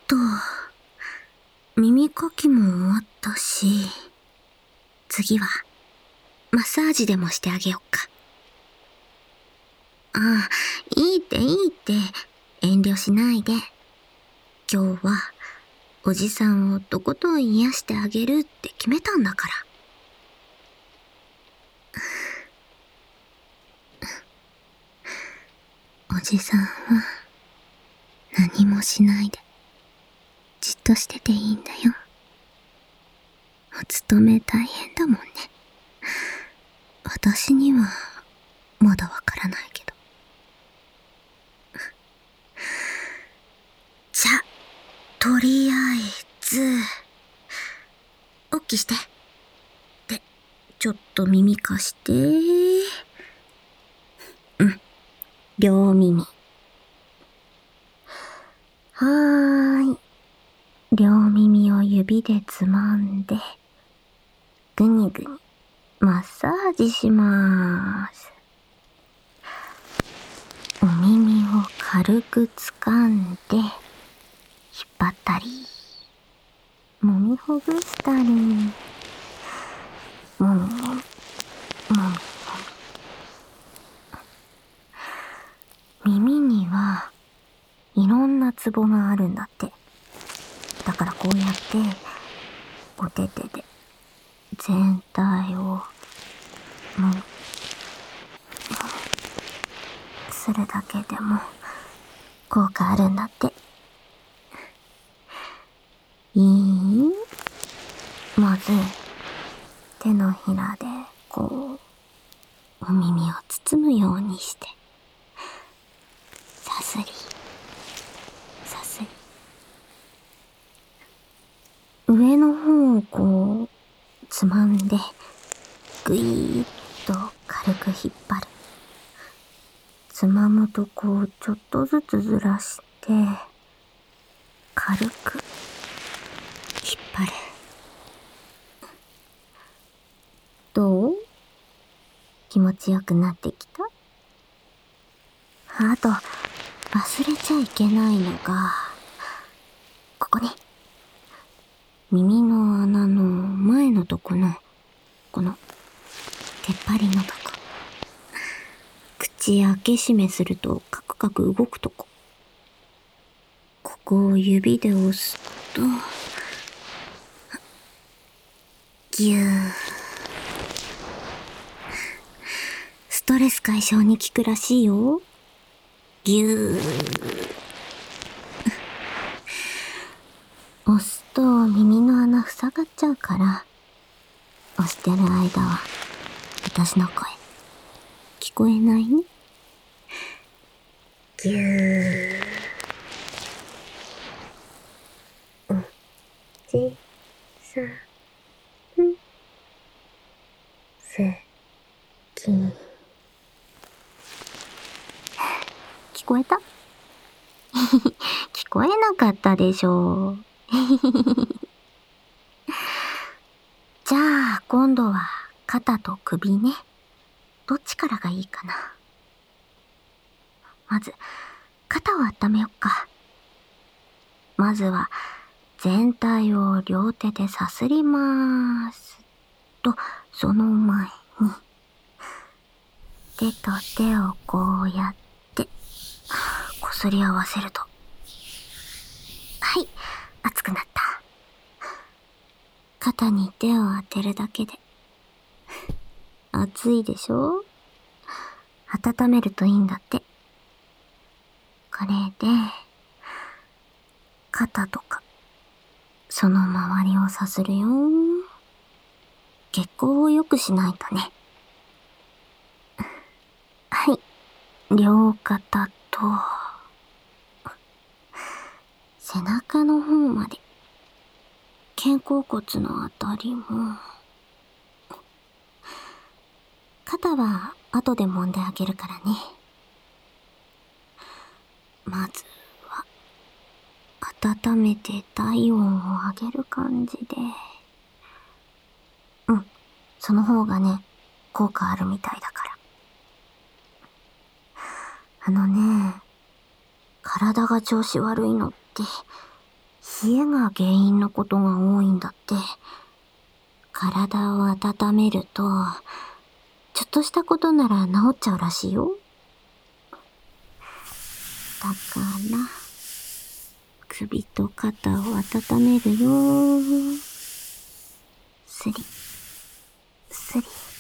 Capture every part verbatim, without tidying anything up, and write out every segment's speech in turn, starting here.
と、耳かきも終わったし、次は、マッサージでもしてあげよっか。ああ、いいっていいって、遠慮しないで。今日は、おじさんをとことん癒してあげるって決めたんだから。おじさんは、何もしないで、じっとしてていいんだよ。お勤め大変だもんね。私には、まだわからないけど。じゃ、とりあえず、おっきして。で、ちょっと耳貸して。うん。両耳。はーい。両耳を指でつまんで、ぐにぐに、マッサージしまーす。お耳を軽く掴んで、引っ張ったり、揉みほぐしたり、もみもみ、もみもみ。耳には、いろんなツボがあるんだって。だからこうやって、お手手で、全体を、もみ、するだけでも、効果あるんだって。いい？まず、手のひらで、こう、お耳を包むようにして、さすり、さすり。上の方をこう、つまんで、ぐいーっと軽く引っ張る。つまむとこう、ちょっとずつずらして、軽く、引っ張る。どう？気持ちよくなってきた？あと、忘れちゃいけないのが、ここね。耳の穴の前のとこの、この、出っ張りのとこ。口開け閉めするとカクカク動くとこ。ここを指で押すと、ぎゅー。ストレス解消に効くらしいよ。ぎゅー。押すと耳の穴塞がっちゃうから、押してる間は、私の声、聞こえないね。ぎゅー。おじさん、すき。聞こえた？聞こえなかったでしょ。じゃあ、今度は肩と首ね。どっちからがいいかな。まず、肩を温めよっか。まずは、全体を両手でさすりまーす。と、その前に、手と手をこうやって、こすり合わせると。はい、熱くなった。肩に手を当てるだけで。熱いでしょ？温めるといいんだって。これで、肩とか、その周りをさするよ。血行を良くしないとね。はい。両肩と、背中の方まで。肩甲骨のあたりも。肩は後で揉んであげるからね。まずは、温めて体温を上げる感じで。うん。その方がね、効果あるみたいだから。あのね、体が調子悪いのって、 冷えが原因のことが多いんだって。体を温めると、ちょっとしたことなら治っちゃうらしいよ。だから、首と肩を温めるよ。スリ、スリ。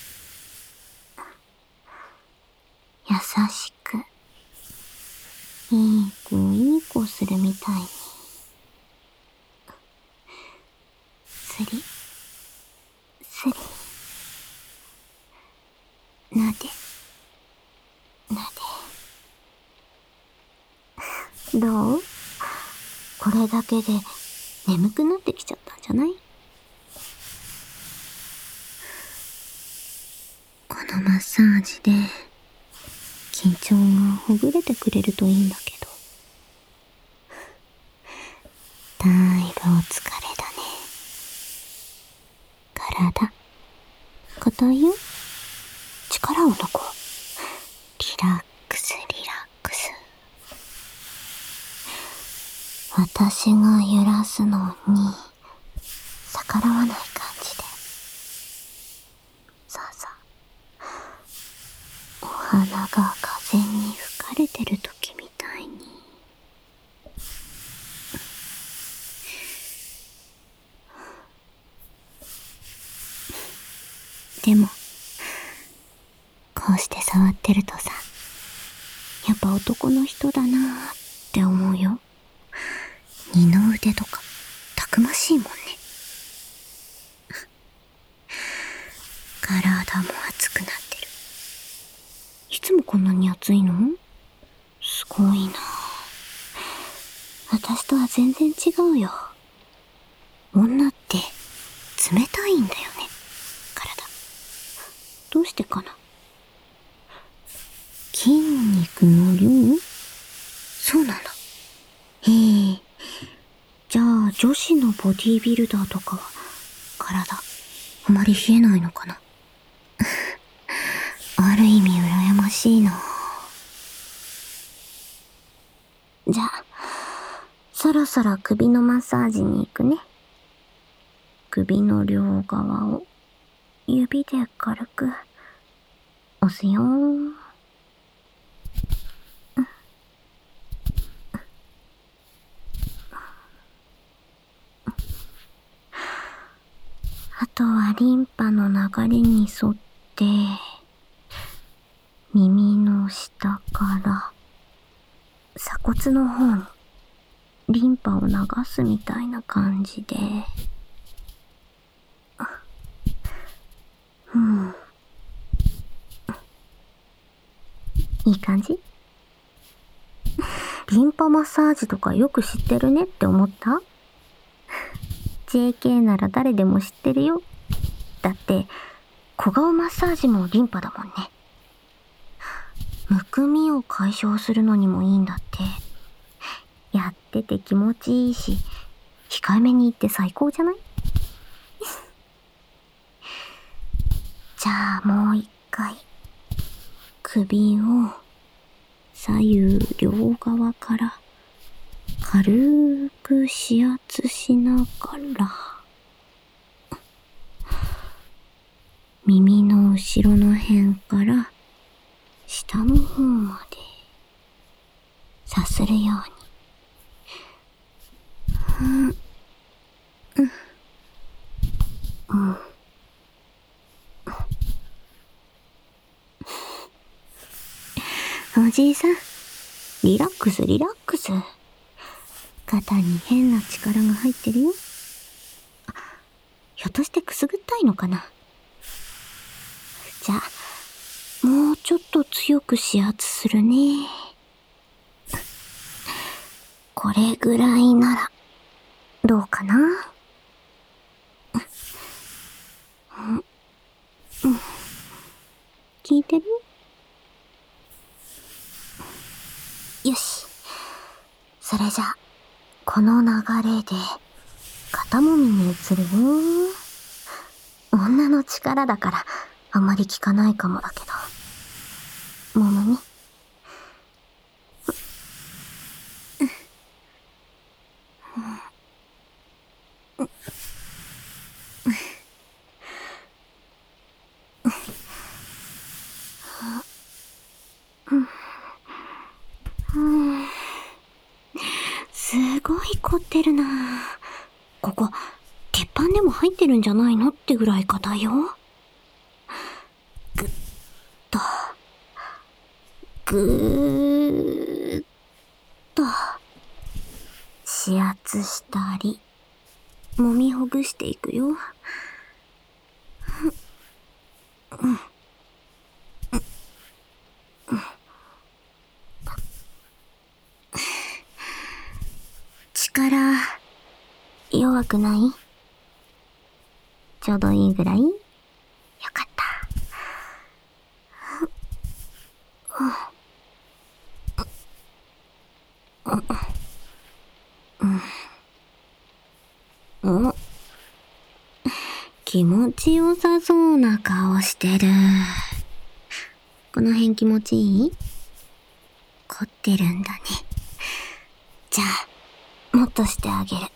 優しく、いい子いい子するみたいに。スリ、スリ。なで、なで。どう？これだけで眠くなってきちゃったんじゃない？このマッサージで緊張がほぐれてくれるといいんだけど。だいぶお疲れだね。体、硬いよ。力を抜こう。リラックス、リラックス。私が揺らすのに逆らわない感じで。さあさあ、お花が風に吹かれてる時みたいに。でもこうして触ってるとさ、やっぱ男の人だなーって思うよ。二の腕とかたくましいもんね。体も熱くなってる。いつもこんなに熱いの？すごいな。私とは全然違うよ。女って冷たいんだよね、体。どうしてかな。筋肉の量？そうなんだ。へえ。じゃあ女子のボディービルダーとかは体あまり冷えないのかな。ある意味羨ましいな。じゃあそろそろ首のマッサージに行くね。首の両側を指で軽く押すよー。あとはリンパの流れに沿って耳の下から鎖骨の方にリンパを流すみたいな感じで。うん。いい感じ？リンパマッサージとかよく知ってるねって思った？ ジェーケー なら誰でも知ってるよ。だって小顔マッサージもリンパだもんね。むくみを解消するのにもいいんだって。やってて気持ちいいし、控えめに言って最高じゃない？じゃあもう一回首を左右両側から軽く指圧しながら、耳の後ろの辺から下の方までさするように。うんうんうんおじいさん、リラックスリラックス。肩に変な力が入ってるよ。あ、ひょっとしてくすぐったいのかな。じゃあもうちょっと強く指圧するね。これぐらいならどうかな。うんうん、聞いてる？よし。それじゃあこの流れで肩もみに移るよ。女の力だからあんまり効かないかもだけど、ももみ。 い凝ってるな。ここ、鉄板でも入ってるんじゃないのってぐらい硬いよ。ぐっと、ぐーっと、指圧したり、揉みほぐしていくよ。うん。力、弱くない？ちょうどいいぐらい？よかった。うん。気持ちよさそうな顔してる。この辺気持ちいい？凝ってるんだね。じゃあ、もっとしてあげる。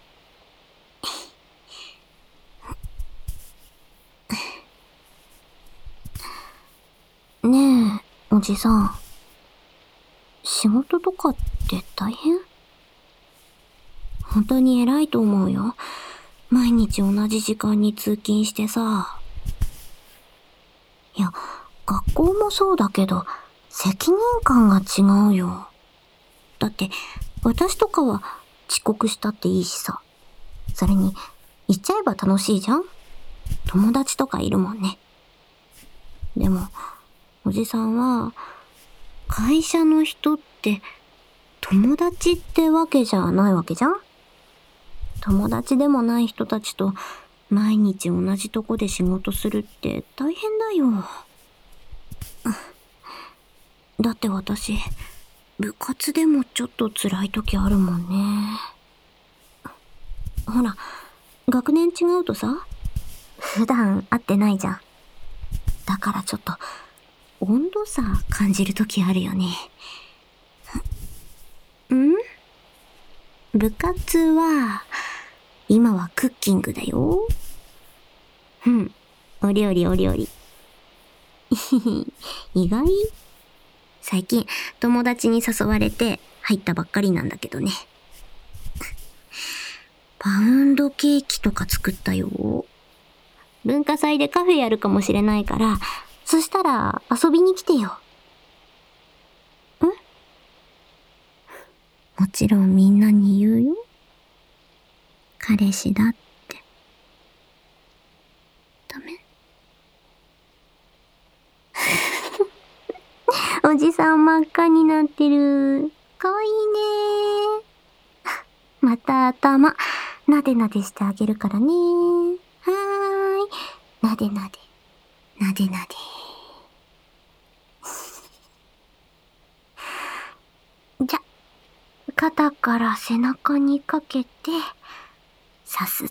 ねえ、おじさん。仕事とかって大変？本当に偉いと思うよ。毎日同じ時間に通勤してさ。いや、学校もそうだけど、責任感が違うよ。だって、私とかは遅刻したっていいしさ。それに、言っちゃえば楽しいじゃん？友達とかいるもんね。でも、おじさんは、会社の人って友達ってわけじゃないわけじゃん？友達でもない人たちと毎日同じとこで仕事するって大変だよ。だって私、部活でもちょっと辛い時あるもんね。ほら、学年違うとさ、普段会ってないじゃん。だからちょっと温度差感じる時あるよね。ん？部活は、今はクッキングだよ。うん。お料理お料理。意外？最近、友達に誘われて入ったばっかりなんだけどね。パウンドケーキとか作ったよ。文化祭でカフェやるかもしれないから、そしたら遊びに来てよ。ん？もちろんみんなに言うよ。彼氏だって。ダメ？おじさん真っ赤になってる。かわいいね。また頭、なでなでしてあげるからね。はーい。なでなで。なでなで。じゃ、肩から背中にかけて、さすって、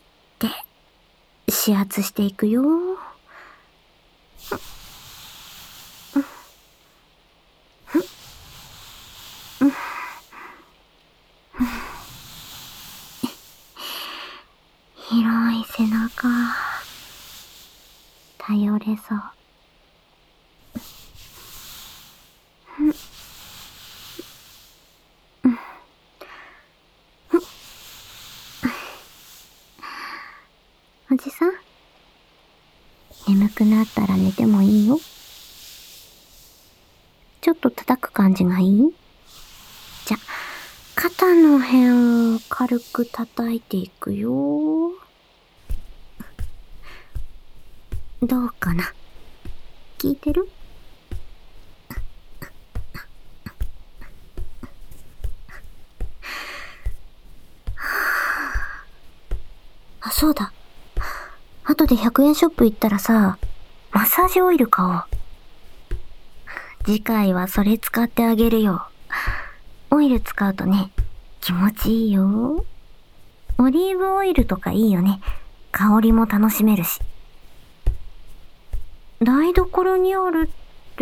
指圧していくよ。広い背中、頼れそう。おじさん、眠くなったら寝てもいいよ。ちょっと叩く感じがいい？じゃ、肩の辺を軽く叩いていくよ。どうかな？聞いてる？あ、そうだ。後でひゃくえんショップ行ったらさ、マッサージオイル買おう。次回はそれ使ってあげるよ。オイル使うとね、気持ちいいよ。オリーブオイルとかいいよね。香りも楽しめるし。台所にあるって、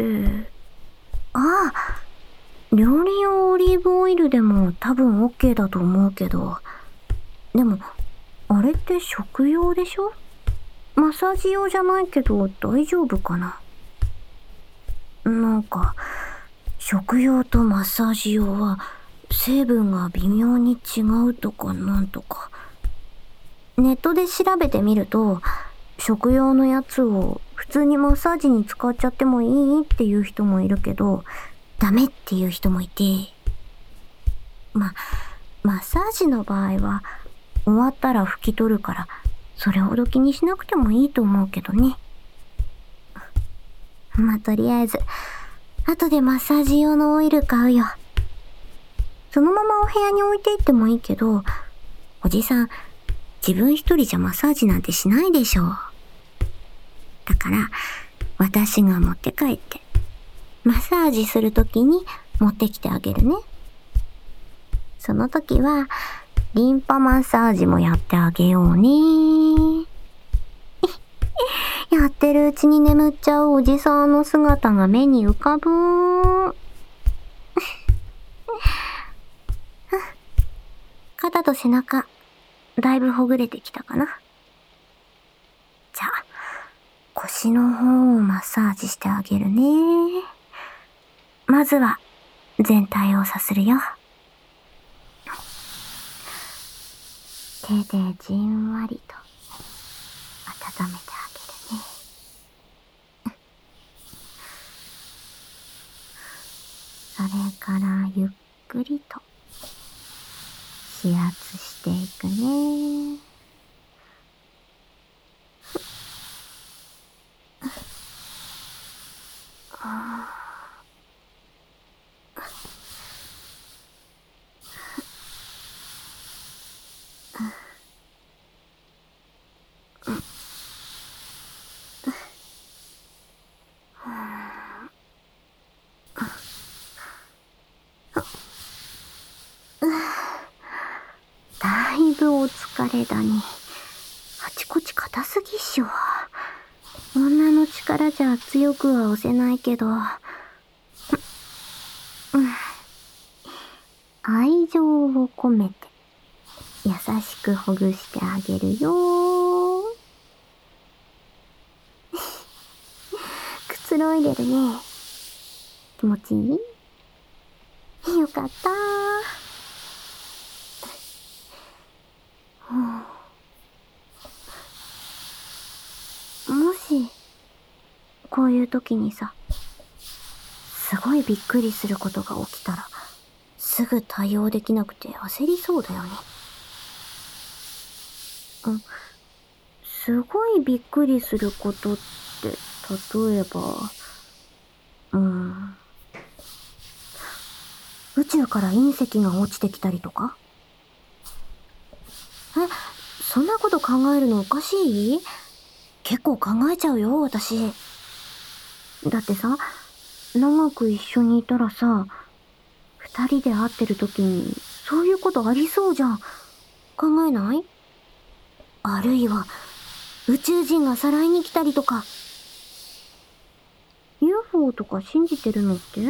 ああ、料理用オリーブオイルでも多分 OK だと思うけど、でも、あれって食用でしょ？マッサージ用じゃないけど大丈夫かな？なんか、食用とマッサージ用は成分が微妙に違うとかなんとか。ネットで調べてみると、食用のやつを普通にマッサージに使っちゃってもいいっていう人もいるけど、ダメっていう人もいて。ま、マッサージの場合は終わったら拭き取るから、それほど気にしなくてもいいと思うけどね。まあ、とりあえず、後でマッサージ用のオイル買うよ。そのままお部屋に置いていってもいいけど、おじさん、自分一人じゃマッサージなんてしないでしょ。だから、私が持って帰って、マッサージするときに持ってきてあげるね。その時は、リンパマッサージもやってあげようね。やってるうちに眠っちゃうおじさんの姿が目に浮かぶ。肩と背中、だいぶほぐれてきたかな。じゃあ、腰の方をマッサージしてあげるね。まずは、全体をさするよ。手でじんわりと温めてあげるね。それからゆっくりと指圧していくね。だいぶお疲れだね。あちこち硬すぎっしょ。女の力じゃ強くは押せないけど、愛情を込めて優しくほぐしてあげるよ。くつろいでるね。気持ちいい？よかったー。もし、こういう時にさ、すごいびっくりすることが起きたら、すぐ対応できなくて焦りそうだよね。うん、すごいびっくりすることって、例えば、うーん、宇宙から隕石が落ちてきたりとか？え、そんなこと考えるのおかしい？結構考えちゃうよ、私。だってさ、長く一緒にいたらさ、二人で会ってる時に、そういうことありそうじゃん。考えない？あるいは、宇宙人がさらいに来たりとか。ユーフォー とか信じてるのって？うん、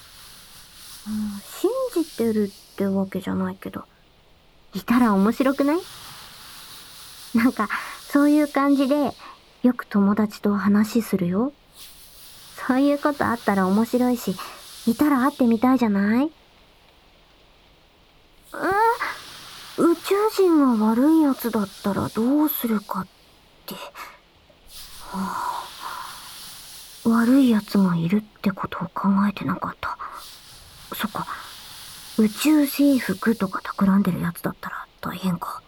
信じてるってわけじゃないけど。いたら面白くない？なんか、そういう感じで、よく友達と話するよ。そういうことあったら面白いし、いたら会ってみたいじゃない？えー、宇宙人が悪いやつだったらどうするかって。はあ、悪いやつがいるってことを考えてなかった。そっか。宇宙征服とか企んでるやつだったら大変か。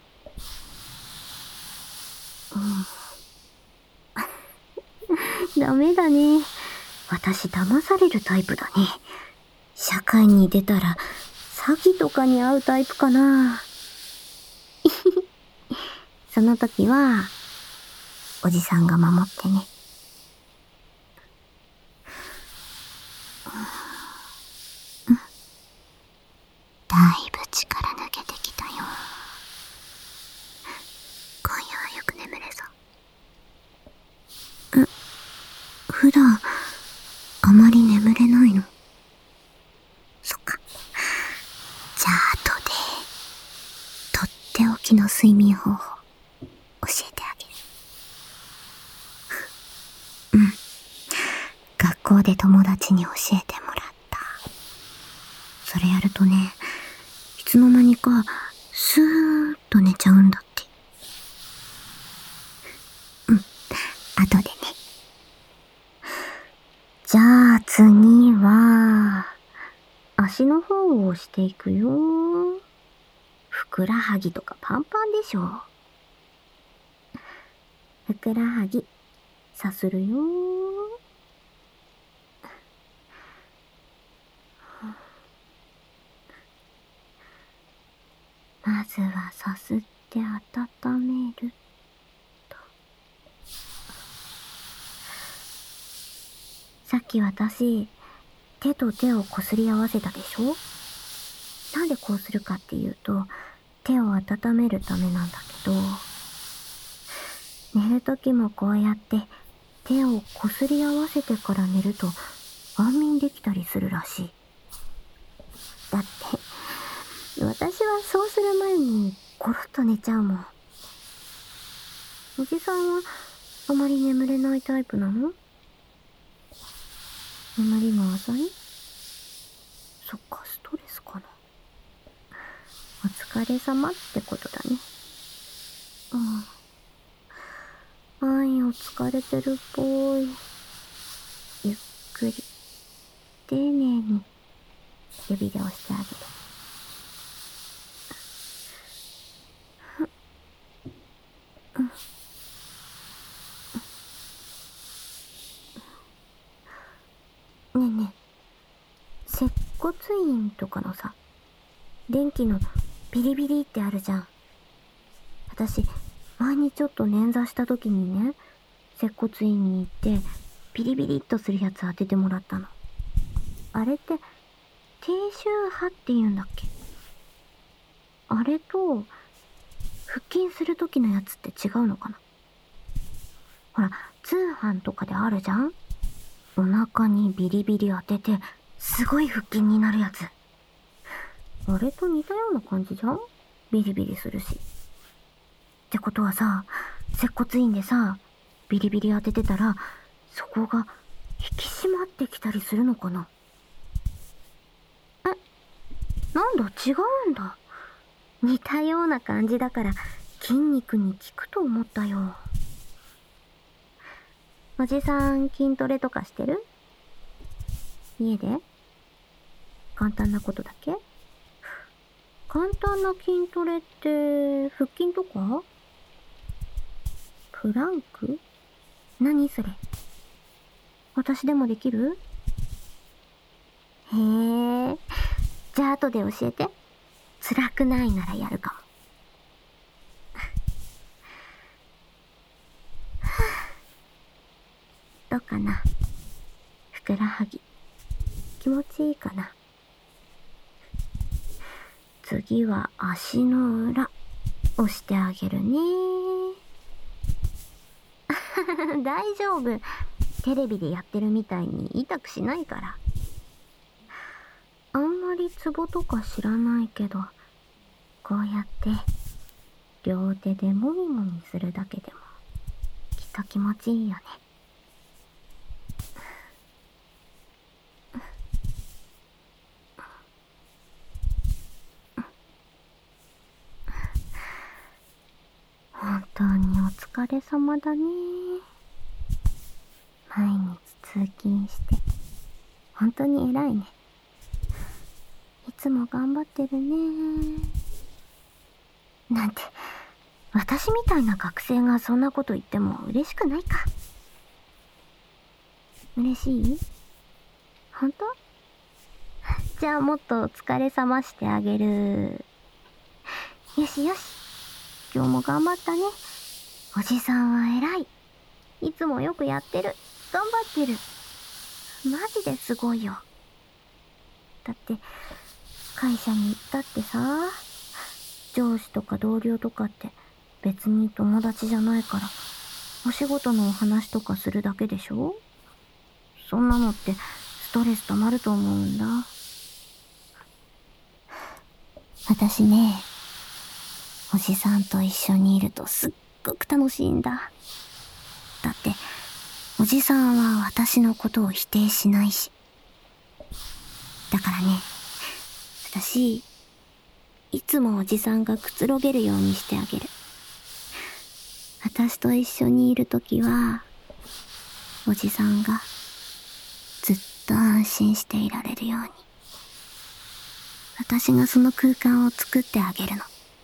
うん。ダメだね。私騙されるタイプだね。社会に出たら詐欺とかに遭うタイプかな。その時は、おじさんが守ってね。だいぶ力抜けてきたよ。今夜はよく眠れそう。ん、普段、あまり眠れないの？そっか。じゃあ後で、とっておきの睡眠方法、教えてあげる。うん。学校で友達に教えてもらった。それやるとね、 つの間にかスーッと寝ちゃうんだって。うん、後でね。じゃあ次は、足の方を押していくよ。ふくらはぎとかパンパンでしょ。ふくらはぎ、さするよ。まずはさすって温めると。さっき私、手と手をこすり合わせたでしょ？なんでこうするかっていうと、手を温めるためなんだけど、寝るときもこうやって手をこすり合わせてから寝ると安眠できたりするらしい。だって、私はそうする前にコロッと寝ちゃうもん。おじさんはあまり眠れないタイプなの？眠りが浅い？そっか、ストレスかな。お疲れ様ってことだね。うん。はい、お疲れてるっぽい。ゆっくり、丁寧に指で押してあげる。うん。ねえねえ、接骨院とかのさ、電気のビリビリってあるじゃん。私、前にちょっと捻挫した時にね、接骨院に行って、ビリビリっとするやつ当ててもらったの。あれって、低周波って言うんだっけ？あれと、腹筋する時のやつって違うのかな？ほら、通販とかであるじゃん？お腹にビリビリ当てて、すごい腹筋になるやつ。あれと似たような感じじゃん？ビリビリするし。ってことはさ、接骨院でさ、ビリビリ当ててたら、そこが引き締まってきたりするのかな？え、なんだ、違うんだ。似たような感じだから筋肉に効くと思ったよ。おじさん筋トレとかしてる？家で？簡単なことだけ？簡単な筋トレって腹筋とか？プランク？何それ？私でもできる？へえ。じゃあ後で教えて。辛くないならやるかも。どうかな？ふくらはぎ。気持ちいいかな？次は足の裏。押してあげるね。大丈夫。テレビでやってるみたいに痛くしないから。あんまりツボとか知らないけど、こうやって両手でもみもみするだけでもきっと気持ちいいよね。本当にお疲れ様だね。毎日通勤して本当に偉いね。いつも頑張ってるね。なんて、私みたいな学生がそんなこと言っても嬉しくないか。嬉しい？本当？じゃあもっとお疲れ様してあげる。よしよし。今日も頑張ったね。おじさんは偉い。いつもよくやってる。頑張ってる。マジですごいよ。だって、会社に行ったってさ、上司とか同僚とかって別に友達じゃないから、お仕事のお話とかするだけでしょ？そんなのってストレス溜まると思うんだ。私ね、おじさんと一緒にいるとすっごく楽しいんだ。だって、おじさんは私のことを否定しないし。だからね、私、 いつもおじさんがくつろげるようにしてあげる。私と一緒にいるときは、おじさんがずっと安心していられるように、私がその空間を作ってあげるの。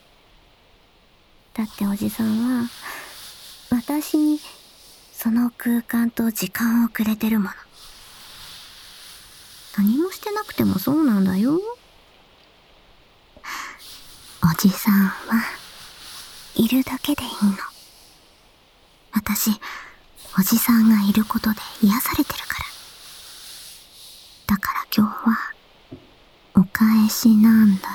だっておじさんは、私にその空間と時間をくれてるもの。何もしてなくてもそうなんだよ。おじさんはいるだけでいいの。私、おじさんがいることで癒されてるから。だから今日はお返しなんだよ。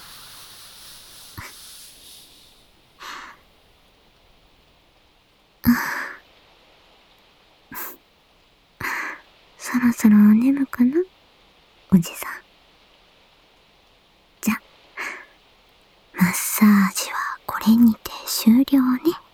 そろそろお眠かな、おじさん。じゃ、マッサージはこれにて終了ね。